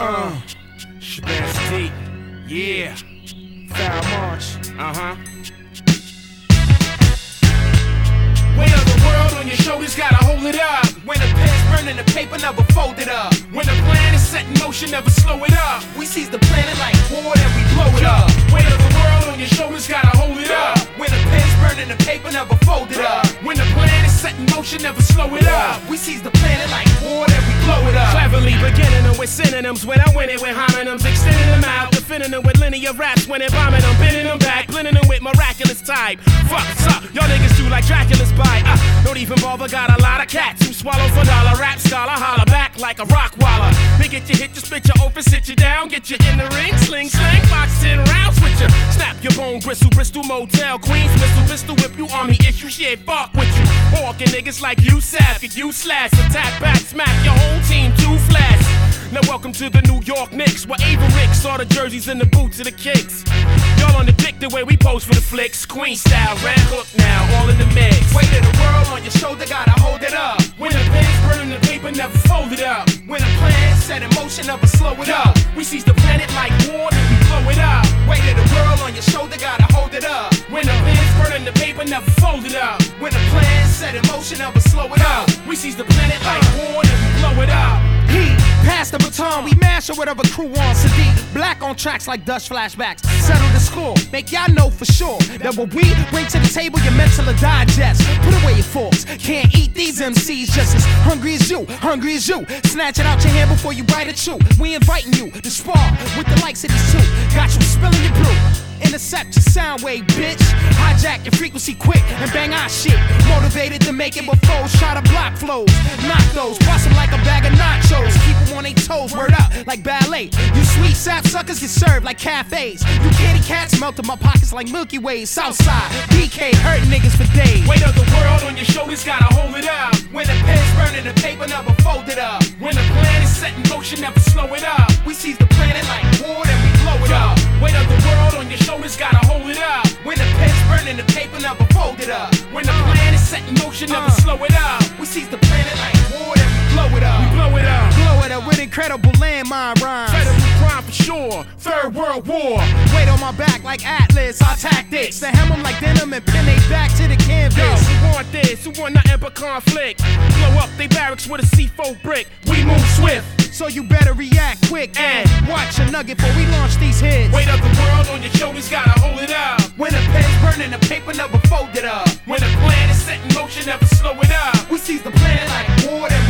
Shabazz deep, yeah. Foul March, Weight of the world on your shoulders, gotta hold it up. When the pen's burning, the paper never fold it up. When the plan is set in motion, never slow it up. We seize the planet like war, then we blow it up. Weight of the world on your shoulders, gotta hold it up. When the pen's burning, the paper never fold it up. When the plan is set in motion, never slow it up. We seize the planet like war, then we blow it up. Cleverly beginning them with synonyms. When I win it with homonyms, extending them out, defending them with linear raps. When it bombing them, bending them back, blending them with miraculous type. Fuck's up, y'all niggas do like Dracula's bite. Don't even bother, got a lot of cats who swallow for dollar. Rap scholar, holler back like a rock waller. They get you hit, you spit you open, sit you down, get you in the ring, sling, slang, box 10 rounds with you. Snap your bone, bristle, Bristol Motel, Queens, pistol, whip you, army issue, shit, fuck with you. Walking niggas like you sap, get you slash, attack back, smack your whole team, too flash. Now welcome to the New York Knicks, where Ava Rick saw the jerseys and the boots of the kicks. Y'all on the dick the way we pose for the flicks, Queen style, red hook now, all in the mix. Weight of the world on your shoulder, gotta hold it up. When the pen's burning, the paper never fold it up. When the plan's set in motion, never slow it up. We seize the planet like war, then we blow it up. Weight of the world on your shoulder, gotta hold it up. When the pen's burning, the paper never fold it up. When the plan's set in motion, never slow it up. We seize the planet like war, then we blow it up. Heat, pass the baton, we mash or whatever crew on Sadiq. Black on tracks like Dutch flashbacks. Settle the score, make y'all know for sure that what we bring to the table, your mental will digest. Put away your forks, can't eat these MCs just as hungry as you, hungry as you. Snatch it out your hand before you bite it chew. We inviting you to spar with the likes of these two. Got you spilling your brew. Intercept your sound wave, bitch. Hijack your frequency quick and bang our shit. Motivated to make it with foes, try to block flows. Knock those, bust them like a bag of nachos. Keep them on their toes, word up like ballet. You sweet sap suckers get served like cafes. You candy cats melt in my pockets like Milky Ways. Southside, BK hurting niggas for days. Weight of the world on your shoulders, gotta hold it up. When the pen's burning, the paper never fold it up. When the plan is set in motion, never slow it up. We seize the planet like war, then we blow it up. Weight of the world on your shoulders, gotta hold it up. When the pen's burning, the paper never fold it up. When the plan is set in motion, never slow it up. We seize the planet like war, then we blow it up. We blow it up. Blow it up with incredible landmine rhymes. Federal crime for sure. Third World War. Weight on my back like Atlas. Our tactics to hem them like denim and pin they back to the canvas. Yo, who want this? Who want nothing but conflict? Blow up they barracks with a C4 brick. We move swift. So you better react quick and watch a nugget before we launch these hits. Weight of the world on your shoulders, gotta hold it up. When the pen's burning, the paper never fold it up. When the plan is set in motion, never slow it up. We seize the planet like war.